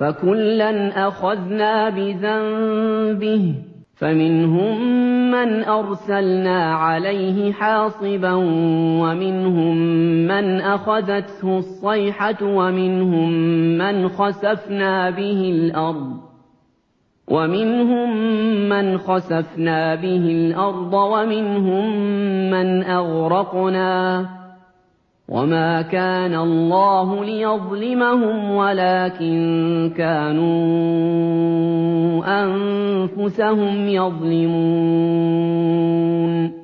فكلا أخذنا بذنبه فمنهم من أرسلنا عليه حاصبا ومنهم من أخذته الصيحة ومنهم من خسفنا به الأرض ومنهم من أغرقنا وما كان الله ليظلمهم ولكن كانوا أنفسهم يظلمون